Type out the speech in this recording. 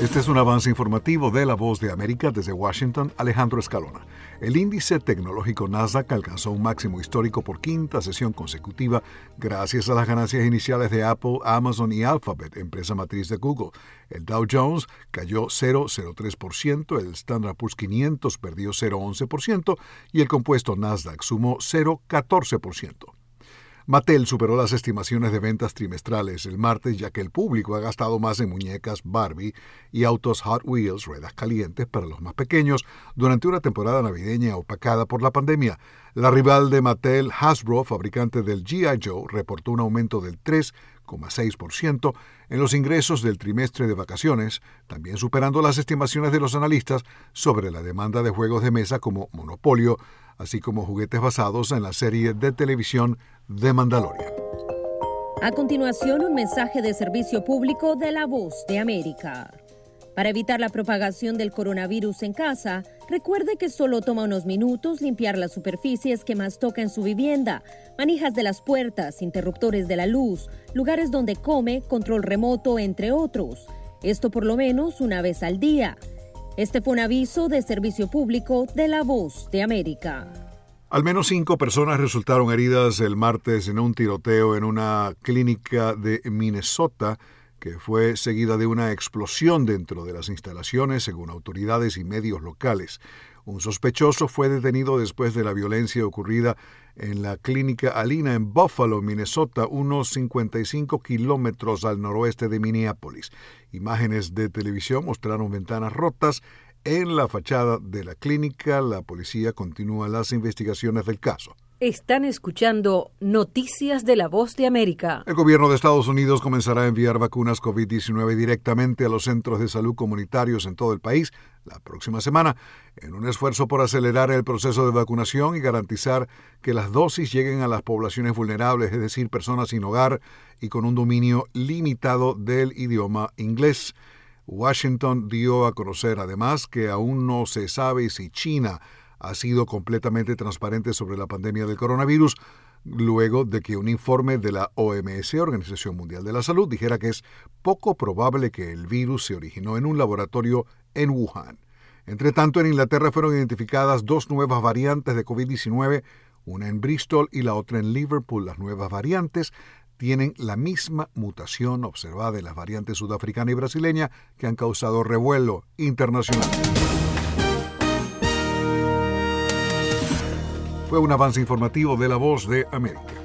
Este es un avance informativo de La Voz de América desde Washington, Alejandro Escalona. El índice tecnológico Nasdaq alcanzó un máximo histórico por quinta sesión consecutiva gracias a las ganancias iniciales de Apple, Amazon y Alphabet, empresa matriz de Google. El Dow Jones cayó 0,03%, el Standard & Poor's 500 perdió 0,11% y el compuesto Nasdaq sumó 0,14%. Mattel superó las estimaciones de ventas trimestrales el martes, ya que el público ha gastado más en muñecas Barbie y autos Hot Wheels, ruedas calientes para los más pequeños, durante una temporada navideña opacada por la pandemia. La rival de Mattel, Hasbro, fabricante del G.I. Joe, reportó un aumento del 3,6% en los ingresos del trimestre de vacaciones, también superando las estimaciones de los analistas sobre la demanda de juegos de mesa como Monopolio, así como juguetes basados en la serie de televisión The Mandalorian. A continuación, un mensaje de servicio público de La Voz de América. Para evitar la propagación del coronavirus en casa, recuerde que solo toma unos minutos limpiar las superficies que más toca en su vivienda, manijas de las puertas, interruptores de la luz, lugares donde come, control remoto, entre otros. Esto por lo menos una vez al día. Este fue un aviso de servicio público de La Voz de América. Al menos 5 personas resultaron heridas el martes en un tiroteo en una clínica de Minnesota que fue seguida de una explosión dentro de las instalaciones, según autoridades y medios locales. Un sospechoso fue detenido después de la violencia ocurrida en la clínica Alina en Buffalo, Minnesota, unos 55 kilómetros al noroeste de Minneapolis. Imágenes de televisión mostraron ventanas rotas en la fachada de la clínica. La policía continúa las investigaciones del caso. Están escuchando Noticias de La Voz de América. El gobierno de Estados Unidos comenzará a enviar vacunas COVID-19 directamente a los centros de salud comunitarios en todo el país la próxima semana, en un esfuerzo por acelerar el proceso de vacunación y garantizar que las dosis lleguen a las poblaciones vulnerables, es decir, personas sin hogar y con un dominio limitado del idioma inglés. Washington dio a conocer además que aún no se sabe si China ha sido completamente transparente sobre la pandemia del coronavirus, luego de que un informe de la OMS, Organización Mundial de la Salud, dijera que es poco probable que el virus se originó en un laboratorio en Wuhan. Entre tanto, en Inglaterra fueron identificadas 2 nuevas variantes de COVID-19, una en Bristol y la otra en Liverpool. Las nuevas variantes tienen la misma mutación observada en las variantes sudafricana y brasileña que han causado revuelo internacional. Fue un avance informativo de La Voz de América.